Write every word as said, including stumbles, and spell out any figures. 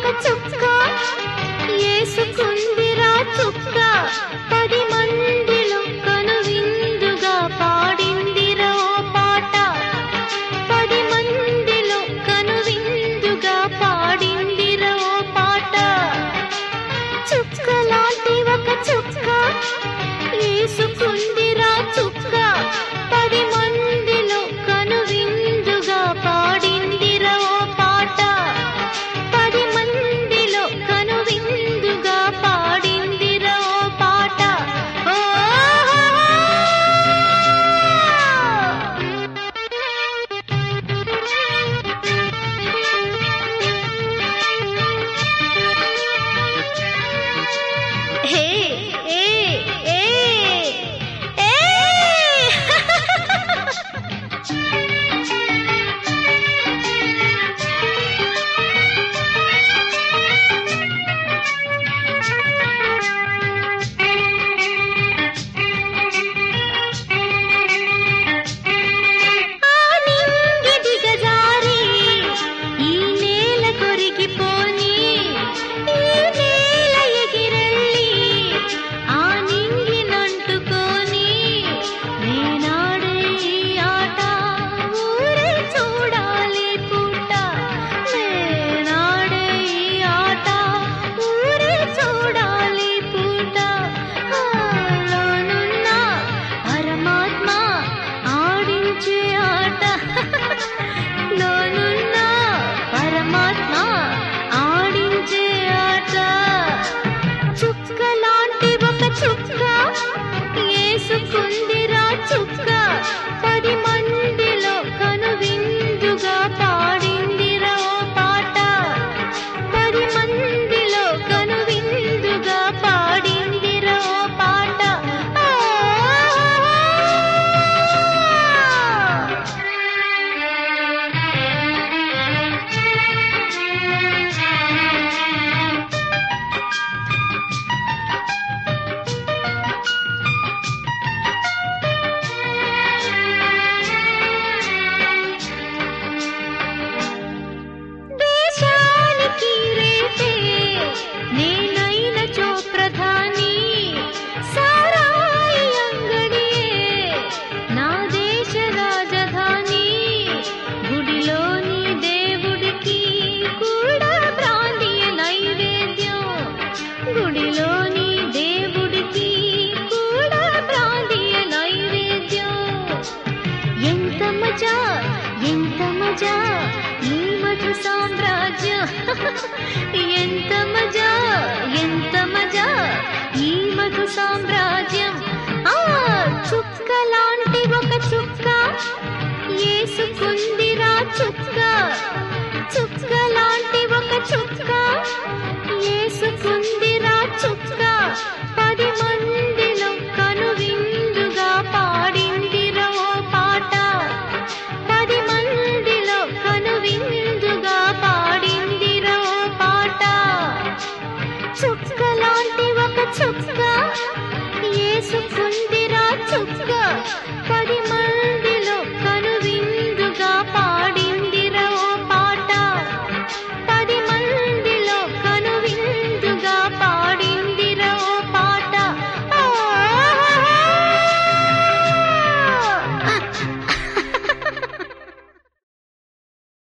చుక్క ఏసుకుందిరా చుక్క పది మందిలో కనువిందుగా పాడిందిరా పాట పది మందిలో కనువిందుగా పాడిందిరా పాట చుక్క లాంటి ఒక చుక్క ఏసుకుందిరా చుక్క పది మందిలో కనువిందుగా పాడిందిరా పాట పది మందిలో కనువిందుగా పాడిందిరా పాట ఓ హే ఏ ఏ ఏ ఏసుకుందిరా చుక్క పది మందిలో కనువిందుగా పాడిందిరా పాట పది మందిలో కనువిందుగా పాడిందిరా పాట ఎంత మజా ఈ మధు సామ్రాజ్యం ఎంత మజా ఎంత మజా ఈ మధు సామ్రాజ్యం ఆ చుక్క లాంటి ఒక చుక్క ఏసుకుందిరా చుక్క చుక్క లాంటి ఒక చుక్క ఏసుకుందిరా చుక్క పది మందిలో కనువిందుగా పాడిందిరా పాట పది మందిలో కనువిందుగా పాడిందిరా పాట చుక్క లాంటి ఒక చుక్క ఏసు